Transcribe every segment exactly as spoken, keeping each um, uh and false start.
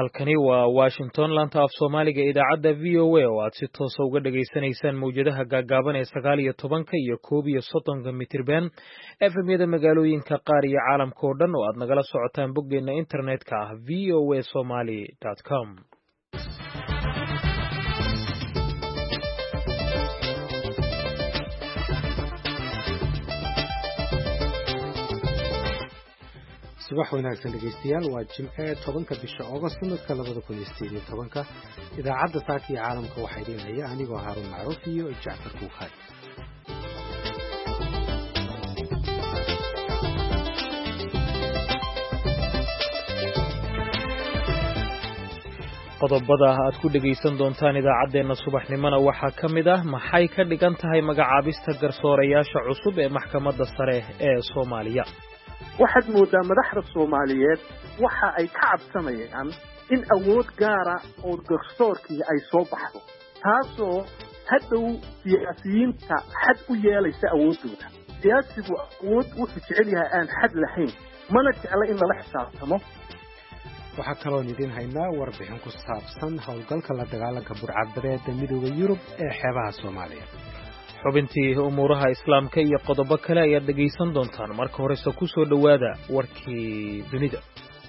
halkani waa Washington laanta af Soomaaliga idaacadda V O A oo aad si toos ah uga dhageysanaysaan mowjadaha gaagaaban ee sagaal iyo tobanka iyo koob iyo soddonka mitirban F M-yada magaalooyinka qaar iyo caalamka oo dhan oo aad nagala socotaan boggeena internetka ah v o a somali dot com. subax wanaagsan dhegeystayaal waa jimce tobanka bisha August sanadka labada kun iyo siddeed iyo tobanka idaacadda saaka iyo caalamka waxaa idin haya anigoo Haarun Macruuf iyo Jacfar Kuukay. qodobada aad ku dhageysan doontaan idaacadeena subaxnimona waxaa ka mid ah maxay ka dhigan tahay magacaabista garsoorayaasha cusub ee maxkamadda sare ee Soomaaliya. waxaad moodaa madaxda Soomaaliyeed waxa ay ka cabsanayaan in awood gaara oo garsoorkii ay soo baxdo taasoo hadhow siyaasiyiinta xad u yeelaysa awoodooda. siyaasigu awood wuxuu jecel yahay aan xad lahayn mana jecla in lala xisaabtamo. waxaa kaloo idin haynaa warbixin ku saabsan howlgalka la dagaalanka burcadbadeeda midowda Yurub ee xeebaha Soomaaliya. xubintii umuuraha islaamka iyo qodobo kale ayaad dhegaysan doontaan marka horese ku soo dhowaada warkii dunida.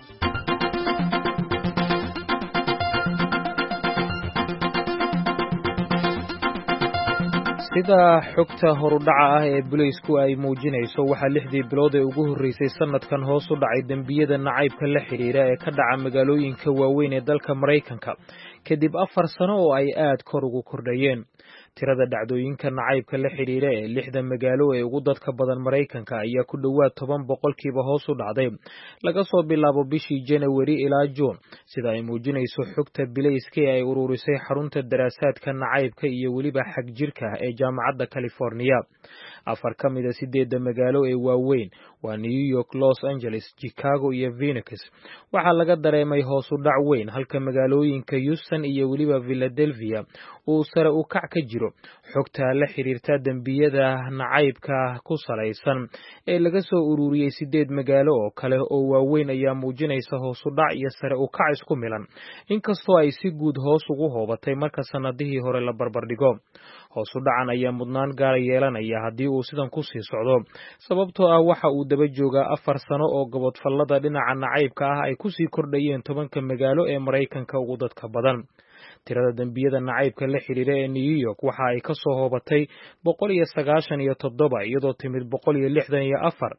sida xogta horudhaca ah ee booliisku ay muujinayso waxaa lixdii bilood ee ugu horreysay sanadkan hoos u dhacay dembiyada nacaybka la xidhiidha ee ka dhaca magaalooyinka waaweyn ee dalka Maraykanka kadib afar sano oo ay aad kor ugu kordhayeen. tirada dhacdooyinka nacaybka la xidhiidha ee lixda magaalo ee ugu dadka badan Maraykanka ayaa ku dhowaad toban boqolkiiba hoos u dhacday laga soo bilaabo bishii January ilaa June sida ay muujinayso xogta booliiska ee ay ururisay xarunta daraasaadka nacaybka iyo weliba xag jirka ee jaamacadda California. afar ka mid ah sideedda magaalo ee waaweyn waa New York, Los Angeles, Chicago iyo Phoenix waxaa laga dareemay hoos u dhac weyn halka magaalooyinka Houston iyo weliba Philadelphia uu sare u kac ka jiro. xogta la xiriirta dembiyada nacaybka ku salaysan ee laga soo ururiyay sideed magaalo oo kale oo waaweyn ayaa muujinaysa hoos u dhac iyo sare u kac isku milan inkastoo ay si guud hoos ugu hoobatay marka sanadihii hore la barbardhigo. hoos u dhacan ayaa mudnaan gaar yeelanaya haddii uu sidan ku sii socdo sababtoo ah waxa uu daba joogaa afar sano oo gobodfallada dhinaca nacaybka ah ay ku sii kordhayeen tobanka magaalo ee Maraykanka ugu dadka badan. tirada dembiyada nacaybka la xiriira ee New York waxa ay ka soo hoobatay boqol iyo sagaashan iyo toddoba iyadoo timid boqol iyo lixdan iyo afar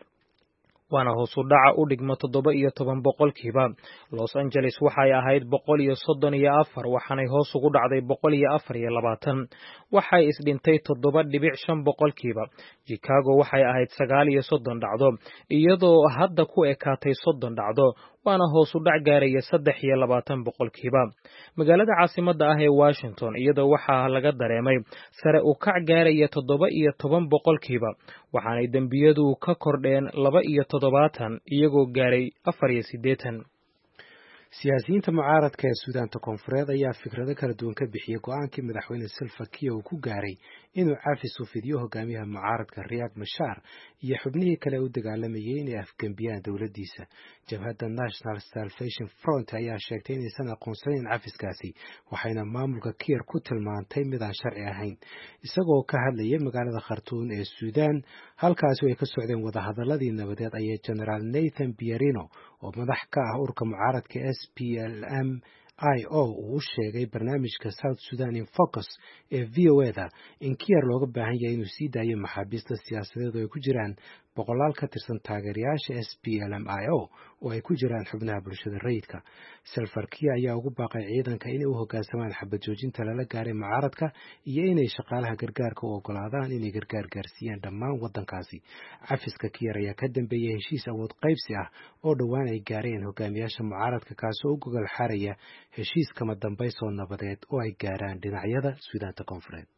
waana hoos u dhaca u dhigma toddoba iyo toban boqolkiiba. Los Angeles waxay ahayd boqol iyo soddon iyo afar waxaanay hoos ugu dhacday boqol iyo afar iyo labaatan waxay isdhintay toddoba dhibic shan boqolkiiba. Chicago waxay ahayd sagaal iyo soddon dhacdo iyadoo hadda ku ekaatay soddon dhacdo waana hoos u dhac gaaraya saddex iyo labaatan boqolkiiba. magaalada caasimadda ah ee Washington iyadoo waxaa laga dareemay sare u kac gaaraya toddoba iyo toban boqolkiiba waxaanay dembiyadu ka kordheen laba iyo toddobaatan iyagoo gaaray afar iyo siddeetan. siyaasiyiinta mucaaradka ee Suudaanta Koonfureed ayaa fikrado kala duwan ka bixiyay go'aankii madaxweyne Salva Kiir uu ku gaaray inuu cafis u fidiyo hogaamiyaha mucaaradka Riek Machar iyo xubnihii kale u dagaalamayay inay afgembiyaan dowladdiisa. jabhadda National Salvation Front ayaa sheegtay inaysan aqoonsanayn cafiskaasi waxayna maamulka Kiir ku tilmaantay mid aan sharci ahayn. isagoo ka hadlayay magaalada Khartoum ee Suudaan halkaasi ay ka socdeen wadahadaladii nabadeed ayaa General Nathan Pierino oo madax ka ah ururka mucaaradka S P L M I O uu sheegay barnaamijka South Sudan in Focus ee V O A-da in Kiir looga baahan yahay inuu sii daayo maxaabiista siyaasadeed oo ay ku jiraan boqolaal ka tirsan taageerayaasha S P L M I O oo ay ku jiraan xubnaha bulshada rayidka. Salva Kiir ayaa ugu baaqay ciidanka inay u hoggaansamaan xabad joojinta lala gaaray mucaaradka iyo inay shaqaalaha gargaarka u oggolaadaan inay gargaar gaarsiiyaan dhammaan waddankaasi. cafiska Kiir ayaa ka dambeeyay heshiis awood qaybsi ah oo dhowaan ay gaareen hogaamiyaasha mucaaradka kaasoo u gogol xaaraya heshiis kama dambays oo nabadeed oo ay gaaraan dhinacyada Suudaanta Koonfureed.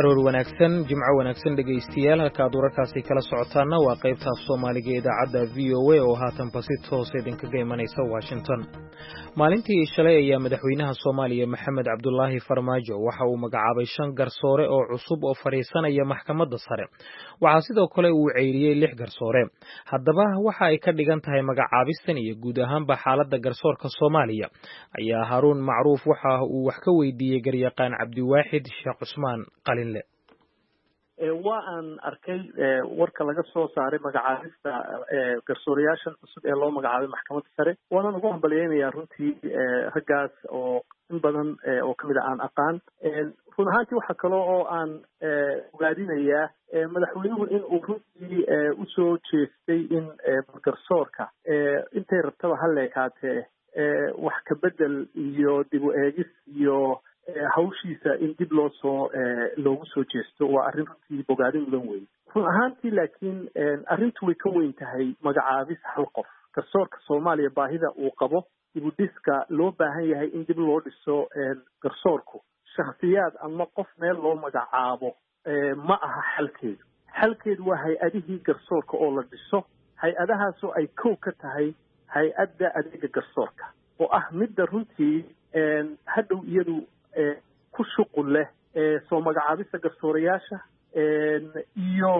aroor wanaagsan jimco wanaagsan dhegaystayaal halka aad wararkaasi kala socotaana waa qaybta Soomaaliga idaacadda V O A oo haatan si toos idinkaga imanaysa Washington. maalintii shalay ayaa madaxweynaha Soomaaliya Maxamed Cabdullaahi Farmaajo waxa uu magacaabay shan garsoore oo cusub oo fariisanaya maxkamadda sare. Waxa sidoo kale uu ceyriyay lix garsoore. Haddaba waxa ay ka dhigan tahay magacaabistan iyo guud ahaanba xaaladda garsoorka Soomaaliya ayaa Haruun Macruuf waxa uu wax ka weydiiyay garyaqaan Cabdiwaaxid Sheekh Cusmaan Qalinle. waa aan arkay warka laga soo saaray magacaabista garsoorayaashan cusub ee loo magacaabay maxkamadda sare waana ugu hambalyeynaya runtii raggaas oo in badan oo kamid ah aan aqaan run ahaantii waxa kale oo aan ogaadinayaa madaxweynuhu in uu runtii usoo jeestay in garsoorka intay rabtaba ha leekaatee wax ka bedel iyo dib u eegis iyo hawshiisa in dib loo soo loogu soo jeesto waa arrin runtii bogaadin mudan weyn run ahaantii laakiin arrintu way ka weyn tahay magacaabis hal qof garsoorka Soomaaliya baahida uu qabo dib u dhiska loo baahan yahay in dib loo dhiso garsoorku shakhsiyaad ama qof meel loo magacaabo ma aha xalkeedu xalkeedu waa hay-adihii garsoorka oo la dhiso hay-adahaasoo ay kow ka tahay hay-adda adeega garsoorka oo ah midda runtii hadhow iyadu ku shuqul leh soo magacaabista garsoorayaasha iyo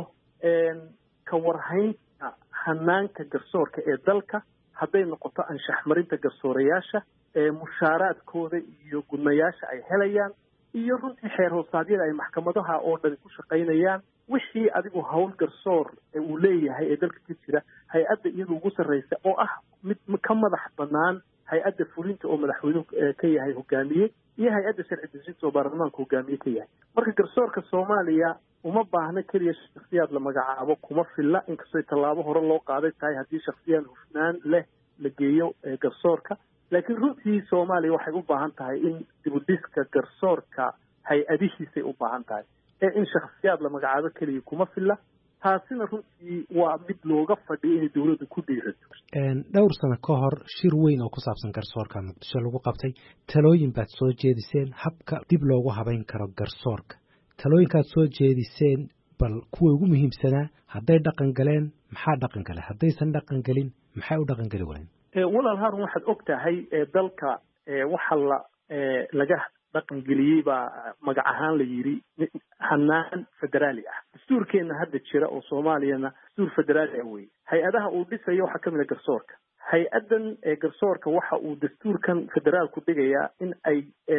ka warhaynta hanaanka garsoorka ee dalka hadday noqoto anshax marinta garsoorayaasha mushaaraadkooda iyo gudmayaasha ay helayaan iyo runtii xeer hoosaadyada ay maxkamadaha oo dhan ku shaqaynayaan wixii adigu hawl garsoor uu leeyahay ee dalka ka jira hay-adda iyadu ugu sarreysa oo ah mid ka madax bannaan hay-adda fulinta oo madaxweynuhu ka yahay hogaamiye iyo hay-adda sharci dejinta oo baarlamaanka hogaamiye ka yahay marka garsoorka Soomaaliya uma baahna kaliya shakhsiyaad la magacaabo kuma filla inkastoo tallaabo hore loo qaaday tahay haddii shakhsiyaad hufnaan leh la geeyo garsoorka laakiin runtii Soomaaliya waxay u baahan tahay in dib u dhiska garsoorka hay-adihiisay u baahan tahay ee in shakhsiyaad la magacaabo kaliya kuma filla taasina runtii waa mid looga fadhiyo inay dawladdu ku dhiirato dhowr sano ka hor shir weyn oo ku saabsan garsoorka Muqdisho lagu qabtay talooyin baad soo jeediseen habka dib loogu habayn karo garsoorka talooyinkaad soo jeediseen bal kuwa ugu muhiimsanaa hadday dhaqan galeen maxaa dhaqan galay haddaysan dhaqan galin maxay u dhaqan gali waayeen walaal Haarun waxaad og tahay dalka waxa la laga dhaqan geliyay baa magac ahaan la yiri hanaan federaali ah dastuurkeena hadda jira oo Soomaaliyana dastuur federaali ah weey hay-adaha uu dhisayo waxa kamid ah garsoorka hay-adan garsoorka waxa uu dastuurkan federaalku dhigayaa in ay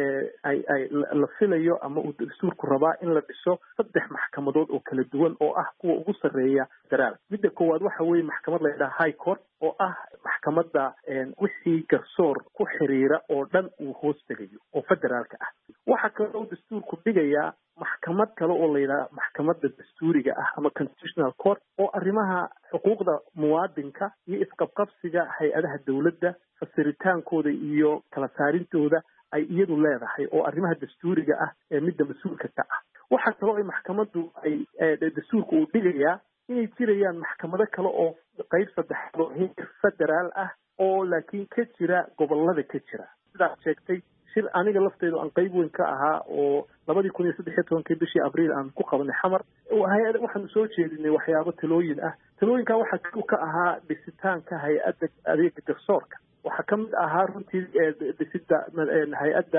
ay ay la filayo ama uu dastuurku rabaa in la dhiso saddex maxkamadood oo kala duwan oo ah kuwa ugu sarreeya federaal midda koowaad waxa weeye maxkamad la yiraahdo high court oo ah maxkamadda wixii garsoor ku xiriira oo dhan uu hoos tagayo oo federaalka ah waxa kale oo dastuurku dhigayaa maxkamad kale oo la yiraahdo maxkamadda dastuuriga ah ama constitutional court oo arrimaha xuquuqda muwaadinka iyo isqabqabsiga hay-adaha dawladda fasiritaankooda iyo kala saarintooda ay iyadu leedahay oo arrimaha dastuuriga ah ee midda mas-uulka ka ah waxa kale oo maxkamaddu ay dastuurku uu dhigayaa inay jirayaan maxkamado kale oo qayb saddexaad oo heer federaal ah oo laakiin ka jira gobollada ka jira sidaas sheegtay shir aniga lafteedu aan qayb weyn ka ahaa oo labadii kun iyo saddex iyo tobankii bishii abriil aan ku qabanay xamar hay-ad waxaanu soo jeedinay waxyaabo talooyin ah talooyinkaa waxaa ka ahaa dhisitaanka hay-adda adeega garsoorka waxaa ka mid ahaa runtii dhisida hay-adda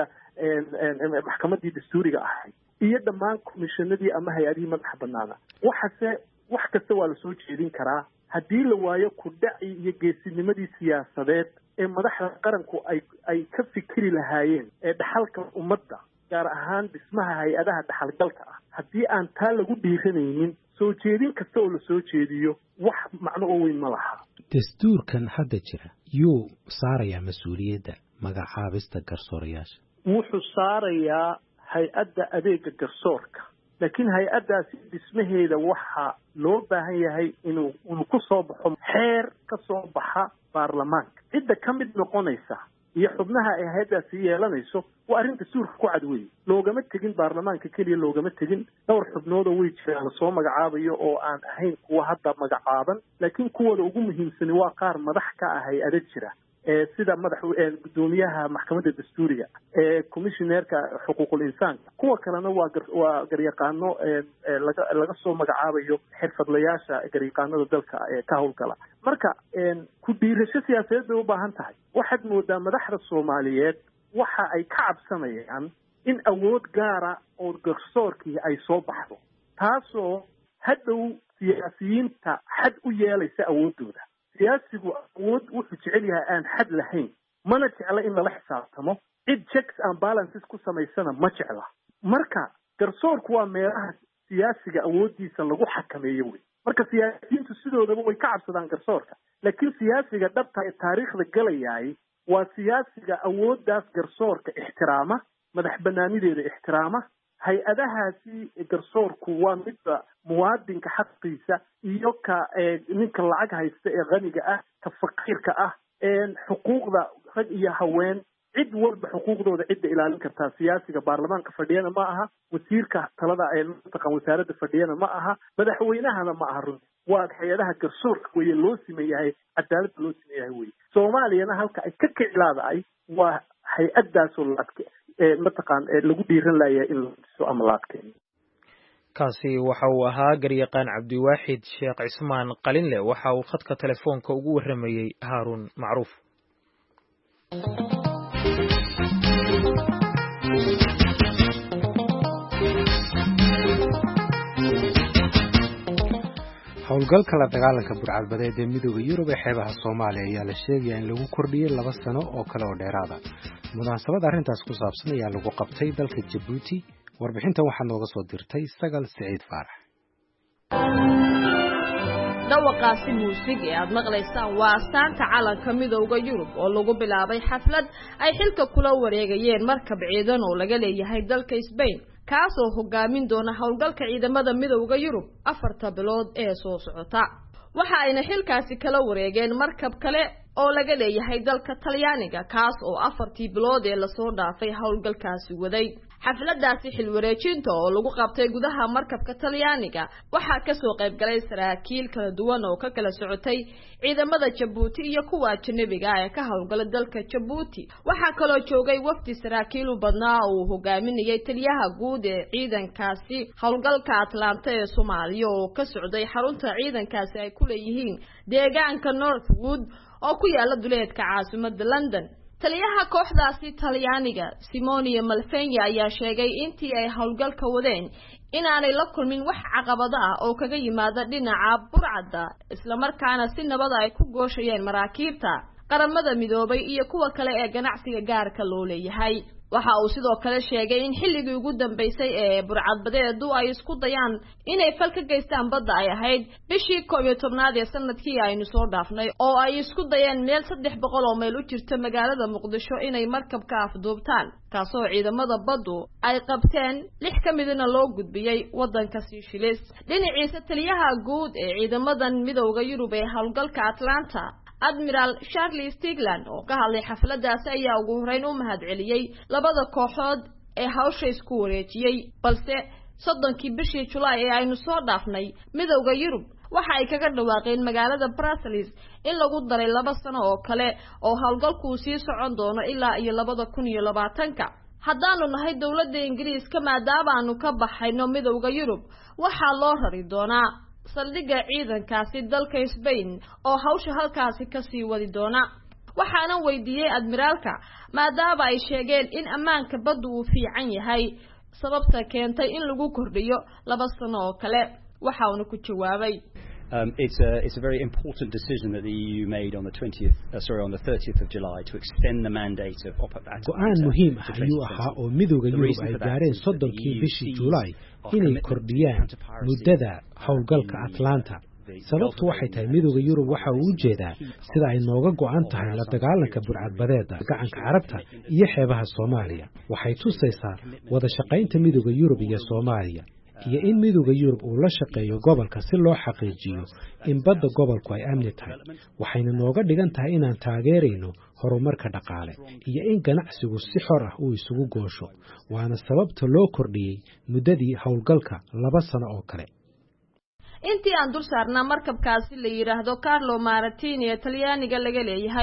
maxkamaddii dastuuriga ahayd iyo dhammaan komishanadii ama hay-adihii madaxa banaana waxase wax kasta waa la soo jeedin karaa haddii la waayo ku dhaci iyo geesinimadii siyaasadeed ee madaxda qaranku ay ay ka fikiri lahaayeen ee dhaxalka ummadda gaar ahaan dhismaha hay-adaha dhaxalgalka ah haddii aan taa lagu dhiiranaynin soo jeedin kasta oo la soo jeediyo wax macno oo weyn ma laha dastuurkan hadda jira yuu saarayaa mas-uuliyadda magacaabista garsoorayaasha wuxuu saarayaa hay-adda adeega garsoorka laakiin hay-addaasi dhismaheeda waxaa loo baahan yahay inuu inuu ku soo baxo xeer ka soo baxa baarlamaanka cidda ka mid noqonaysa iyo xubnaha ay hay-addaasi yeelanayso waa arrin dastuurka ku cad weeye loogama tegin baarlamaanka keliya loogama tegin dhowr xubnoodoo way jiraan lasoo magacaabayo oo aan ahayn kuwa hadda magacaaban laakiin kuwooda ugu muhiimsani waa qaar madax ka ah hay-ada jira sida madax gudoomiyaha maxkamadda dastuuriga ee commissionerka xuquuqul insaanka kuwa kalena waa waa garyaqaano laga laga soo magacaabayo xirfadlayaasha garyaqaanada dalka ee ka howlgala marka ku dhiirasho siyaasadeed bay u baahan tahay waxaad moodaa madaxda Soomaaliyeed waxa ay ka cabsanayaan in awood gaara oo garsoorkii ay soo baxdo taasoo hadhow siyaasiyiinta xad u yeelaysa awoodooda siyaasigu awood wuxuu jecel yahay aan xad lahayn mana jecla in lala xisaabtamo cid checks and balances ku samaysana ma jecla marka garsoorku waa meelaha siyaasiga awoodiisa lagu xakameeyo wey marka siyaasiyiintu sidoodaba way ka cabsadaan garsoorka laakiin siyaasiga dhabta ee taariikhda galayay waa siyaasiga awooddaas garsoorka ixtiraama madax banaanideeda ixtiraama hay-adahaasi garsoorku waa midba muwaadinka xaqiisa iyo ka ninka lacag haysta ee qaniga ah ka faqiirka ah xuquuqda rag iyo haween cid walba xuquuqdooda cidda ilaalin kartaa siyaasiga baarlamaanka fadhiyana ma aha wasiirka talada ee mutaqan wasaaradda fadhiyana ma aha madaxweynahana ma aha runtii waa hay-adaha garsoorka weeye loo simeeyahay cadaaladda loo simeeyahay weye soomaaliyana halka ay ka kicilaadaay waa hay-addaasoo laadke mataqaan lagu dhiiran layahay in la dhiso ama la adkeeyo kaasi waxa uu ahaa garyaqaan cabdiwaaxid sheekh cismaan qalinle waxa uu khadka telefoonka ugu warramayey haaruun macruuf howlgalka la dagaalanka burcadbadeed ee midooda Yurub ee xeebaha Soomaaliya ayaa la sheegay in lagu kordhiyay laba sano oo kale oo dheeraada munaasabad arrintaas ku saabsan ayaa lagu qabtay dalka Djibouti warbixintan waxaa nooga soo dirtay Sagal Saciid Faarax dhawaqaasi muusig ee aad maqlaysaan waa astaanta calanka midowga Yurub oo lagu bilaabay xaflad ay xilka kula wareegayeen markab ciidan oo laga leeyahay dalka Spain kaas oo hogaamin doona howlgalka ciidamada midowga Yurub afarta bilood ee soo socota waxa ayna xilkaasi kala wareegeen markab kale oo laga leeyahay dalka Talyaaniga kaas oo afartii bilood ee la soo dhaafay howlgalkaasi waday xafladaasi xil wareejinta oo lagu qabtay gudaha markabka Talyaaniga waxa ka soo qayb galay saraakiil kala duwan oo ka kala socotay ciidamada Djibouti iyo kuwa ajnabiga ah ee ka howlgala dalka Djibouti waxa kaloo joogay wafdi saraakiil u badnaa oo hogaaminayay taliyaha guud ee ciidankaasi howlgalka Atlanta ee Soomaaliya oo ka socday xarunta ciidankaasi ay ku leeyihiin deegaanka Northwood oo ku yaala duleedka caasimadda London taliyaha kooxdaasi Talyaaniga Simone Malfegni ayaa sheegay intii ay howlgalka wadeen inaanay la kulmin wax caqabado ah oo kaga yimaada dhinaca burcadda isla markaana si nabad ah ay ku gooshayeen maraakiibta qaramada midoobay iyo kuwa kale ee ganacsiga gaarka loo leeyahay waxa uu sidoo kale sheegay in xilligii ugu dambeysay ee burcadbadeedu ay isku dayaan inay fal ka geystaan badda ay ahayd bishii koob iyo tobnaad ee sanadkii aynu soo dhaafnay oo ay isku dayeen meel saddex boqol oo mayl u jirta magaalada Muqdisho inay markabka afduubtaan kaasoo ciidamada baddu ay qabteen lix ka midna loo gudbiyay wadanka Seychelles dhinaciisa taliyaha guud ee ciidamadan midowga Yurub ee howlgalka Atlanta Admiral Charles Stigland oo ka hadlay xafladaas ayaa ugu horeyn u mahadceliyay labada kooxood ee hawsha isku wareejiyay balse soddonkii bishii July ee aynu soo dhaafnay midowga Yurub waxa ay kaga dhawaaqeen magaalada Brussels in lagu daray laba sano oo kale oo howlgalku sii socon doono ilaa iyo laba kun iyo labaatanka haddaanu nahay dawladda Ingiriiska maadaama aanu ka baxayno midowga Yurub waxa loo rari doonaa saldhigga ciidankaasi dalka Spain oo hawsha halkaasi ka sii wadi doona waxaana weydiiyay admiraalka maadaama ay sheegeen in ammaanka baddu uu fiican yahay sababta keentay in lagu kordhiyo laba sano oo kale waxa uu ku jawaabay Um, it's a it's a very important decision that the E U made on the twentieth uh, sorry on the thirtieth of July to extend the mandate of Atalanta. Go'aan muhiim ah ayuu ahaa oo midowga Yurub ay gaareen soddonkii bishii July inay kordhiyaan muddada howlgalka Atlanta sababtu waxay tahay midowga Yurub waxa uu u jeedaa sida ay nooga go'an tahay la dagaalanka burcadbadeeda gacanka Carabta iyo xeebaha Soomaaliya waxay tusaysaa wada shaqaynta midowga Yurub iyo Soomaaliya iyo in midowga Yurub uu la shaqeeyo gobolka si loo xaqiijiyo in badda gobolku ay amni tahay waxayna nooga dhigan tahay inaan taageerayno horumarka dhaqaale iyo in ganacsigu si xor ah uu isugu goosho waana sababta loo kordhiyay muddadii howlgalka laba sano oo kale intii aan dul saarnaa markabkaasi la yiraahdo Carlo Maritini ee Talyaaniga laga leeyahay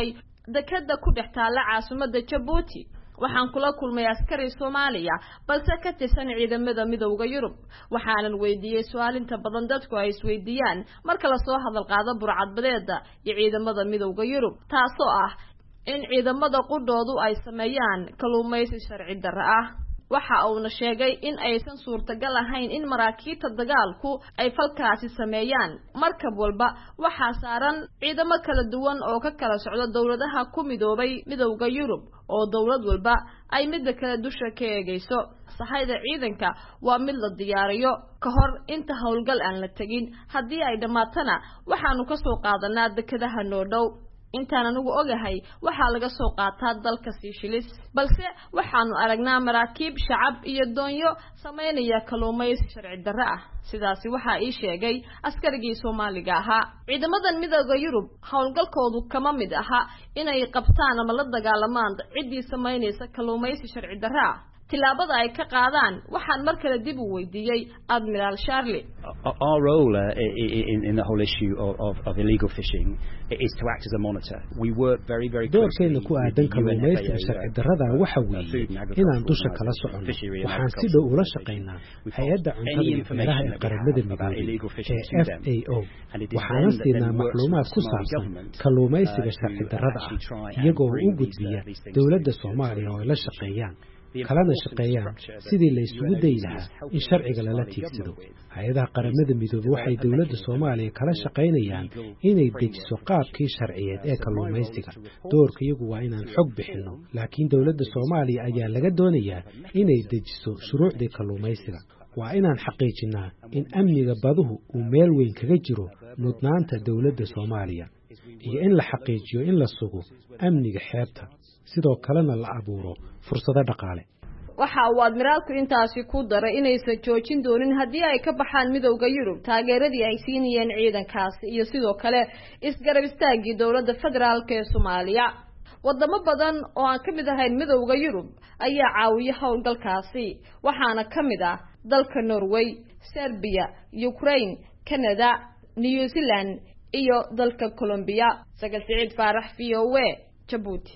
dekada ku dhex taala caasimadda Djibouti waxaan kula kulmay askari Soomaaliya balse ka tirsan ciidamada midowga Yurub waxaanan weydiiyay su'aalinta badan dadku ay isweydiiyaan marka la soo hadal qaado burcadbadeeda iyo ciidamada midowga Yurub taasoo ah in ciidamada qudoodu ay sameeyaan kalluumaysi sharci darro ah waxa uu sheegay in aysan suurtagal ahayn in maraakiibta dagaalku ay falkaasi sameeyaan markab walba waxa saaran ciidamo kala duwan oo ka kala socda dawladaha ku midoobay midowga Yurub oo dawlad walba ay mid kala dusha ka eegayso sahayda ciidanka waa mid la diyaariyo ka hor inta howlgal aan la tagin haddii ay dhamaatana waxaanu ka soo qaadanaa dekadaha noo dhow intaan anigu ogahay waxa laga soo qaataa dalka Seychelles balse waxaanu aragnaa maraakiib shacab iyo doonyo sameynaya kalluumaysi sharci darro ah sidaasi waxa ii sheegay askarigii Soomaaliga ahaa ciidamadan midowga Yurub howlgalkoodu kama mid aha inay qabtaan ama la dagaalamaan cidii sameynaysa kalluumaysi sharci darro ah tilaabada ay ka qaadaan waxaan mar kale dib u weydiiyay Admiral Charlie our role uh, in in the whole issue of of, of illegal fishing is to act as a monitor we work very very doorkeena ku aadan kalluumaysiga sharci darrada waxa weeye inaan dusha kala socono waxaan si dhow ula shaqeynaa hay'adda cuntada iyo beeraha ee qaramada midoobay ee F A O waxaan siinaa macluumaad ku saabsan kalluumaysiga sharci darrada ah iyagoo u gudbiya dawladda Soomaaliya oo la shaqeeyaan kalana shaqeeyaan sidii la isugu day lahaa in sharciga lala tiigsado hay'adaha qaramada midoobay waxay dawladda Soomaaliya kala shaqeynayaan inay dejiso qaabkii sharciyeed ee kalluumaysiga doorkayagu waa inaan xog bixino laakiin dawladda Soomaaliya ayaa laga doonayaa inay dejiso shuruucda kalluumaysiga waa inaan xaqiijinaa in amniga baduhu uu meel weyn kaga jiro mudnaanta dawladda Soomaaliya iyo in la xaqiijiyo in la sugo amniga xeebta sidoo kalena la abuuro fursado dhaqaale waxa uu admiraalku intaasi ku daray inaysan joojin doonin haddii ay ka baxaan midowga Yurub taageeradii ay siinayeen ciidankaasi iyo sidoo kale isgarab istaagii dawladda federaalka ee Soomaaliya wadamo badan oo aan ka mid ahayn midowga Yurub ayaa caawiya howlgalkaasi waxaana ka mid ah dalka Norway Serbia Ukraine Canada New Zealand iyo dalka Colombia Sagal Saciid Faarax V O A Djibouti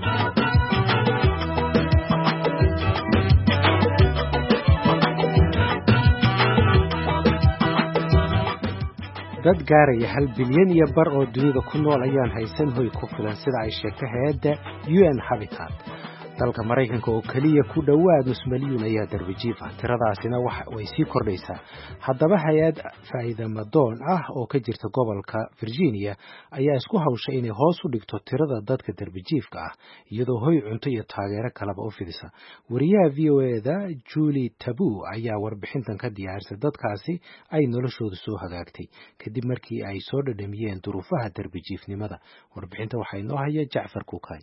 dad gaaraya hal bilyan iyo bar oo dunida ku nool ayaan haysan hoy ku filan sida ay sheegtay hay'adda U N Habitat dalka Mareykanka oo kaliya ku dhawaad nus milyuun ayaa darbijiif ah tiradaasina wax way sii kordhaysaa haddaba hay'ad faa'iido madoon ah oo ka jirta gobolka Virginia ayaa isku hawshay inay hoos u dhigto tirada dadka darbijiifka ah iyadoo hoy cunto iyo taageero kaleba u fidisa wariyaha V O A-da Julie Tabu ayaa warbixintan ka diyaarisay dadkaasi ay noloshooda soo hagaagtay kadib markii ay soo dhadhamiyeen duruufaha darbijiifnimada warbixinta waxay noo haya Jacfar Kukay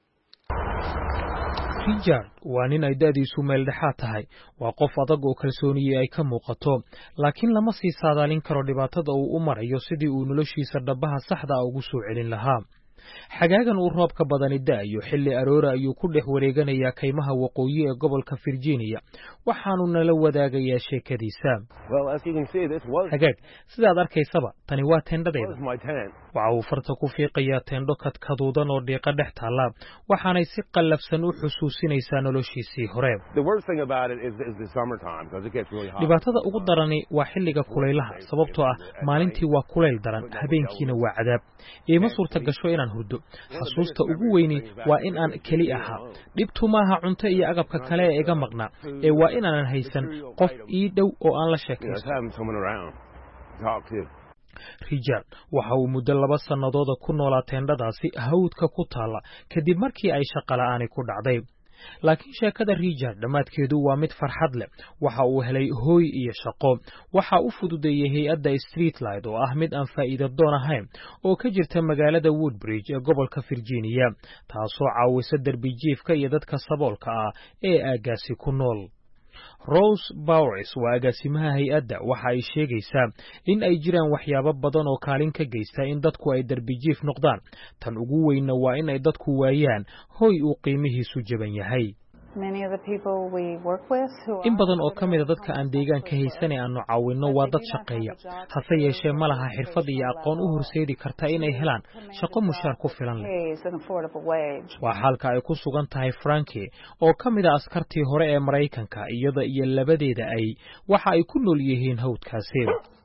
Richard waa nin ay da'diisu meel dhexaad tahay waa qof adag oo kalsooniye ay ka muuqato laakiin lama sii saadaalin karo dhibaatada uu u marayo sidii uu noloshiisa dhabaha saxda ah ugu soo celin lahaa xagaagan uu roobka badani da'ayo xilli aroora ayuu ku dhex wareeganayaa kaymaha waqooyi ee gobolka Virginia waxaanu nala wadaagayaa sheekadiisa hagaag sidaad arkaysaba tani waa teendhadeeda waxa uu farta ku fiiqayaa teendho kadkaduudan oo dhiiqa dhex taala waxaanay si qallafsan u xusuusinaysaa noloshiisii hore dhibaatada ugu darani waa xilliga kulaylaha sababtoo ah maalintii waa kulayl daran habeenkiina waa cadaab iima suurta gasho inaan hurdo xasuusta ugu weyni waa in aan keli ahaa dhibtu maaha cunto iyo agabka kale ee iga maqnaa ee waa inaanan haysan qof ii dhow oo aan la sheekaysto Richard waxa uu muddo laba sanadooda ku noolaa teendhadaasi hawdka ku taala kadib markii ay shaqo la'aani ku dhacday laakiin sheekada Richard dhamaadkeedu waa mid farxad leh waxa uu helay hooy iyo shaqo waxa uu fududeeyay hay'adda Streetlight oo ah mid aan faa'iido doon ahayn oo ka jirta magaalada Woodbridge ee gobolka Virginia taasoo caawisa darbijiifka iyo dadka saboolka ah ee aagaasi ku nool Rose Bowers waa agaasimaha hay'adda waxa ay sheegaysaa in ay jiraan waxyaabo badan oo kaalin ka geysta in dadku ay darbijiif noqdaan tan ugu weynna waa in ay dadku waayaan hoy uu qiimihiisu jaban yahay in badan oo ka mid a dadka aan deegaanka haysanay aanu caawinno waa dad shaqeeya hase yeeshee ma laha xirfad iyo aqoon u horseedi karta inay helaan shaqo mushaar ku filan leh waa xaalka ay ku sugan tahay Frankie oo ka mid a askartii hore ee Maraykanka iyada iyo labadeeda ay waxa ay ku nool yihiin hawdkaasi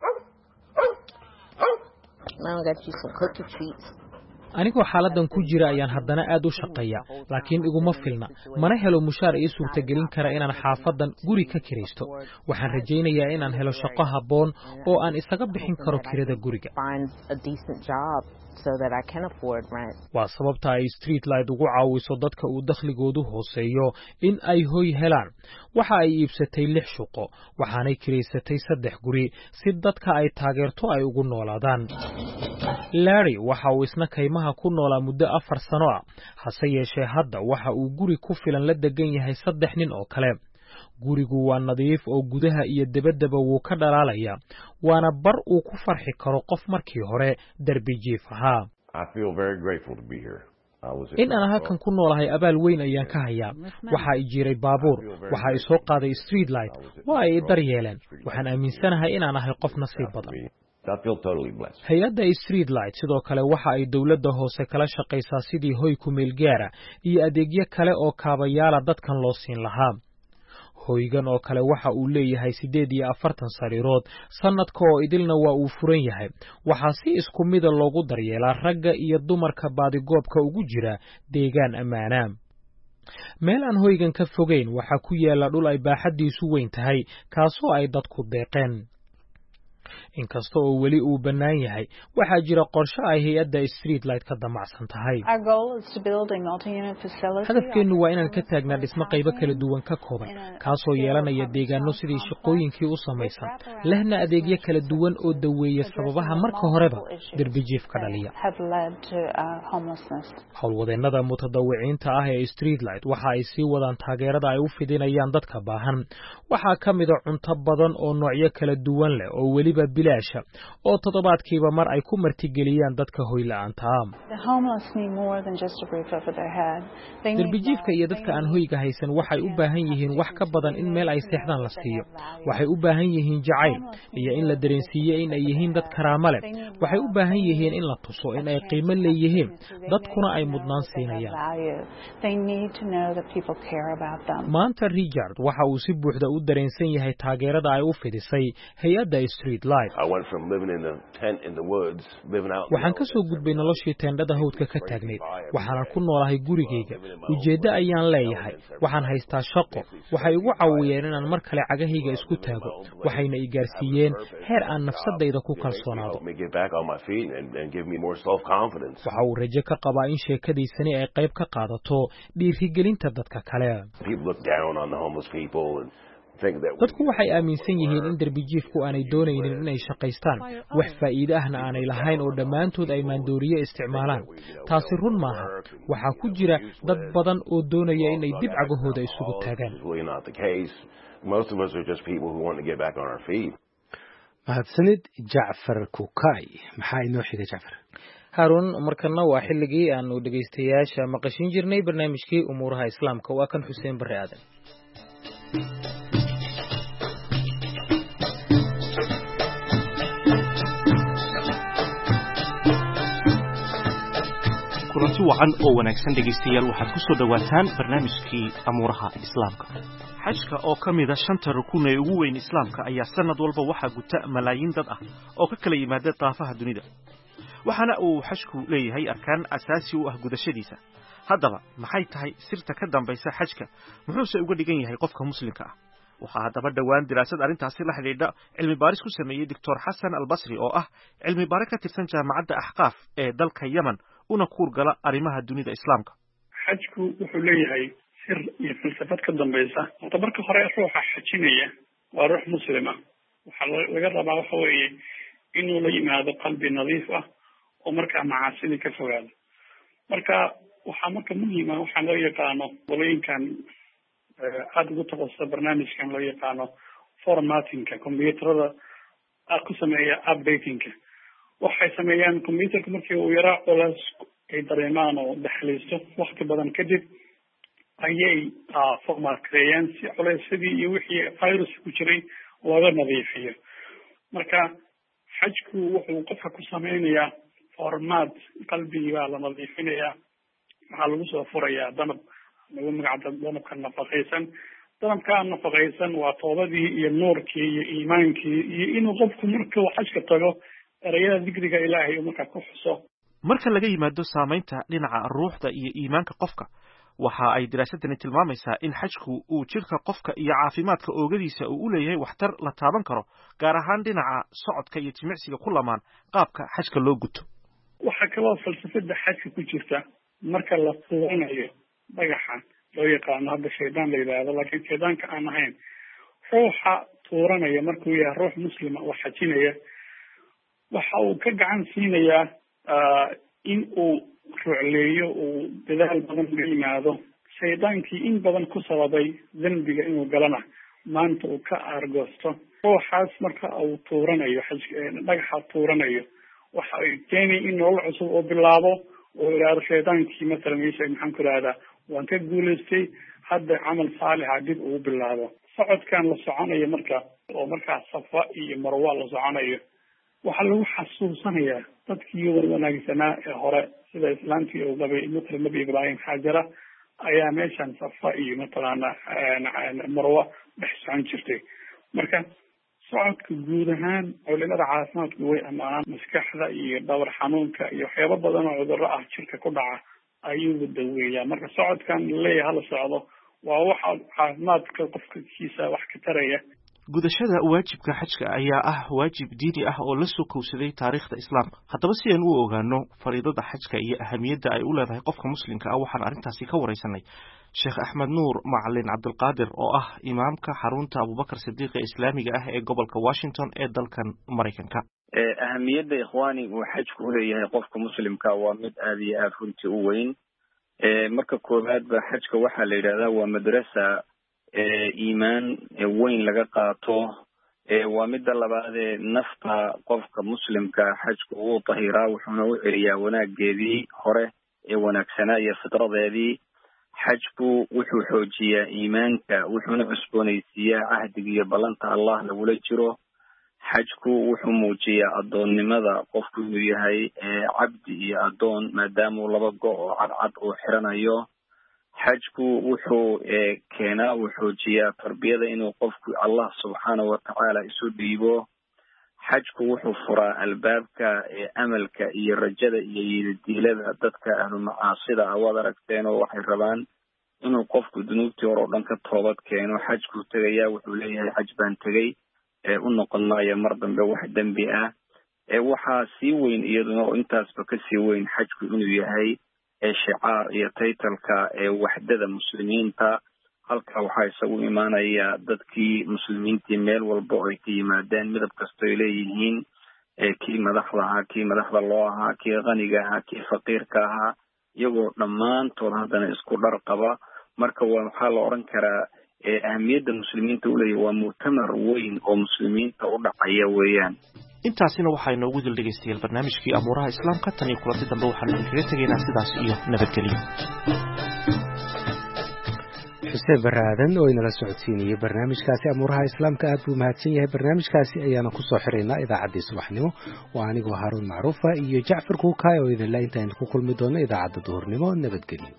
anigoo xaaladan ku jira ayaan haddana aad u shaqeeyaa laakiin iguma filna mana helo mushaar ii suurtagelin kara inaan xaafadan guri ka kiraysto waxaan rajaynayaa inaan helo shaqo habboon oo aan isaga bixin karo kirada guriga waa sababta ay Streetlight ugu caawiso dadka uu dakhligoodu hooseeyo in ay hoy helaan waxa ay iibsatay lix shaqo waxaanay kiraysatay saddex guri si dadka ay taageerto ay ugu noolaadaan Larry waxa uu isna kaymaha ku noolaa muddo afar sano ah hase yeeshee hadda waxa uu guri ku filan la degan yahay saddex nin oo kale gurigu waa nadiif oo gudaha iyo dabaddaba wuu ka dhalaalaya waana bar uu ku farxi karo qof markii hore darbi jiif ahaa in aan halkan ku noolahay abaal weyn ayaan ka hayaa waxa ay jiray baabuur waxa ay soo qaaday Streetlight waa ay daryeeleen waxaan aaminsanahay inaan ahay qof nasiib badan hay-adda Streetlight sidoo kale waxa ay dawladda hoose kala shaqaysaa sidii hoy ku meel gaara iyo adeegyo kale oo kaabayaala dadkan loo siin lahaa hoygan oo kale waxa uu leeyahay siddeed iyo afartan sariirood sanadka oo idilna waa uu furan yahay waxaa si isku mid ah loogu daryeelaa ragga iyo dumarka baadigoobka ugu jira deegaan ammaana meel aan hoygan ka fogeyn waxa ku yaala dhul ay baaxadiisu weyn tahay kaasoo ay dadku deeqeen inkasta oo weli uu bannaan yahay waxaa jira qorshe ay hay-adda Streetlight ka damacsan tahay hadafkeennu waa inaan ka taagnaa dhismo qaybo kala duwan ka kooban kaasoo yeelanaya deegaano sidii shaqooyinkii u samaysan lehna adeegyo kala duwan oo daweeya sababaha marka horeba darbijiif ka dhaliya howlwadeennada mutadawiciinta ah ee Streetlight waxa ay sii wadaan taageerada ay u fidinayaan dadka baahan waxaa ka mid a cunto badan oo noocyo kala duwan leh oo weliba bilaasha oo toddobaadkiiba mar ay ku martigeliyaan dadka hoy la'aanta ah darbijiifka iyo dadka aan hoyga haysan waxay u baahan yihiin wax ka badan in meel ay seexdaan la siiyo waxay u baahan yihiin jacayl iyo in la dareensiiyo in ay yihiin dad karaamo leh waxay u baahan yihiin in la tuso in ay qiimo leeyihiin dadkuna ay mudnaan siinayaan maanta Richard waxa uu si buuxda u dareensan yahay taageerada ay u fidisay hay-adda Streetlight waxaan ka soo gudbay noloshii teendhada hawdka ka taagneyd waxaanan ku noolahay gurigayga ujeeddo ayaan leeyahay waxaan haystaa shaqo waxay igu caawiyeen inaan mar kale cagahayga isku taago waxayna i gaarsiiyeen heer aan nafsadayda ku kalsoonaado waxa uu rajo ka qabaa in sheekadiisani ay qayb ka qaadato dhiirigelinta dadka kale dadku waxay aaminsan yihiin in darbijiifku aanay doonaynin inay shaqaystaan wax faa'iido ahna aanay lahayn oo dhammaantood ay maandooriye isticmaalaan taasi run maaha waxaa ku jira dad badan oo doonaya inay dib cagahooda isugu taagaan mahadsanid Jacfar Kukay maxaa inoo xiga Jacfar Harun markana waa xilligii aanu dhageystayaasha maqashin jirnay barnaamijkii umuuraha islaamka waa kan Xuseen Barre Aadan kulanti wacan oo wanaagsan dhegaystayaal waxaad ku soo dhawaataan barnaamijkii amuuraha islaamka xajka oo ka mid a shanta rukun ee ugu weyn islaamka ayaa sanad walba waxaa guta malaayiin dad ah oo ka kala yimaada daafaha dunida waxaana uu xajku leeyahay arkaan asaasi u ah gudashadiisa haddaba maxay tahay sirta ka dambaysa xajka muxuuse uga dhigan yahay qofka muslimka ah waxaa haddaba dhowaan diraasad arrintaasi la xidhiidha cilmi baaris ku sameeyey doctor xasan albasri oo ah cilmi baare ka tirsan jaamacadda axqaaf ee dalka yemen una kuurgala arrimaha dunida islaamka xajku wuxuu leeyahay sir iyo falsafad ka dambaysa horta marka hore ruuxa xajinaya waa ruux muslima waxaa laga rabaa waxa weeye inuu la yimaado qalbi nadiif ah oo markaa macaasidii ka fogaado marka waxaa marka muhiima waxaan loo yaqaano qolooyinkan aada ugu taqasusa barnaamijkan loo yaqaano formatinka combyuutarada ku sameeya updatingka waxay sameeyaan combyuutarka markii uu yaraa culays ay dareemaan oo dhexliisto wakti badan kadib ayay formaatreeyeen si culeysadii iyo wixii virus ku jiray looga nadiifiyo. marka xajku wuxuu qofka ku sameynayaa formaat qalbigii baa la nadiifinayaa. waxaa lagu soo furayaa danab lagu magaca danabka nafaqaysan. danabkaa nafaqaysan waa toobadii iyo nuurkii iyo iimaankii iyo inuu qofku markuu xajka tago erayada dikriga ilaahay uu markaa ku xuso. marka laga yimaado saamaynta dhinaca ruuxda iyo iimaanka qofka, waxa ay daraasadani tilmaamaysaa in xajku uu jidhka qofka iyo caafimaadka oogadiisa uu u leeyahay waxtar la taaban karo, gaar ahaan dhinaca socodka iyo jimicsiga ku lamaan qaabka xajka loo guto. waxaa kaloo falsafada xajka ku jirta marka la tuuranayo dhagaxa loo yaqaano hadda shaydaan la yidhaahdo, laakiin shaydaanka aan ahayn. ruuxa tuuranaya markuu yahay ruux muslima oo xajinaya, waxa uu ka gacan siinayaa in uu rucleeyo, uu dadaal badan uga yimaado. shaydaankii in badan ku sababay dembiga inuu galana maanta uu ka aargoosto. ruuxaas marka uu tuuranayo dhagaxa tuuranayo, waxa ay keenay in nolol cusub oo bilaabo oo yidhaahdo shaydaankii masalan meesha maxaan ku ihahdaa waan ka guulaystay, hadda camal saalixa dib ugu bilaabo. socodkan la soconayo marka oo markaa safa iyo marwa la soconayo, waxaa lagu xasuusanayaa dadkii wanaagsanaa ee hore, sida islaamkii uu qabay matala nabi ibraahim xaajara ayaa meeshan safa iyo matalaana marwa dhex socon jirtay. marka socodka guud ahaan culimada caafimaadku way ammaanaan. maskaxda iyo dhawr xanuunka iyo waxyaabo badan oo cudurro ah jirka ku dhaca ayuu daweeyaa. marka socodkan laleeyahay hala socdo waa waxa caafimaadka qofka kiisa wax ka taraya. gudashada waajibka xajka ayaa ah waajib diini ah oo la soo kowsaday taariikhda islaamka. haddaba si aan u ogaano fariidada xajka iyo ahamiyadda ay u leedahay qofka muslimka ah, waxaan arrintaasi ka wareysanay sheekh axmed nuur macalin cabdulqaadir oo ah imaamka xarunta abubakar sidiiq ee islaamiga ah ee gobolka washington ee dalkan maraykanka. ahamiyadda ikhwaani uu xajku u leeyahay qofka muslimka waa mid aada iyo aada runtii u weyn. marka koowaad ba xajka waxaa la yidhahdaa waa madrasa iimaan weyn laga qaato. waa midda labaadee nafta qofka muslimka xajku uu tahiraa, wuxuuna u celiyaa wanaageedii hore ee wanaagsanaa iyo fitradeedii. xajku wuxuu xoojiyaa iimaanka, wuxuuna cusboonaysiiyaa cahdiga iyo ballanta allah lagula jiro. xajku wuxuu muujiyaa addoonnimada qofku inuu yahay cabdi iyo addoon, maadaamuu laba go' oo cadcad uu xiranayo. xajku wuxuu keenaa uu xoojiyaa tarbiyada inuu qofku allah subxaanahu watacaala isu dhiibo. xajku wuxuu furaa albaabka amalka iyo rajada iyo yididiilada dadka ahlu macaasida ah. waad aragteen oo waxay rabaan inuu qofku dunuubtii hore oo dhan ka toobad keeno. xajkuu tegayaa, wuxuu leeyahay xaj baan tegey, u noqon maayo mar dambe wax dembi ah. waxaa sii weyn iyaduna oo intaasba kasii weyn xajku inuu yahay shicaar iyo taytalka waxdada muslimiinta. halkaa waxaa isagu imaanaya dadkii muslimiintii meel walba oo ay ka yimaadeen, midab kastoo ay leeyihiin, kii madaxda ahaa, kii madaxda loo ahaa, kii qaniga ahaa, kii faqiirka ahaa, iyagoo dhammaantood haddana isku dhar qaba. marka waa waxaa la odhan karaa ahamiyadda muslimiinta u leeyahay waa mu'tamar weyn oo muslimiinta u dhacaya weeyaan. intaasina waxaa inoogu dil dhegaystayaal barnaamijkii amuuraha islaamka. tan iyo kulanti dambe waxaanu idinkaga tegaynaa sidaas iyo nabadgelyo. xuseen barre aadan oo inala socodsiinayay barnaamijkaasi amuuraha islaamka aad buu mahadsan yahay. barnaamijkaasi ayaana ku soo xiraynaa idaacaddii subaxnimo. waa anigoo haaruun macruufa iyo jacfar kuukaay oo idinla intaaynu ku kulmi doono idaacadda duhurnimo. nabadgelyo.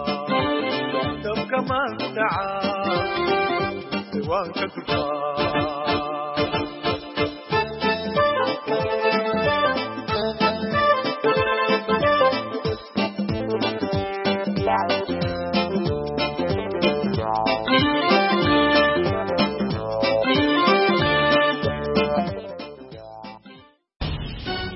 Dabka man ku dhaca, waan ka durkaa.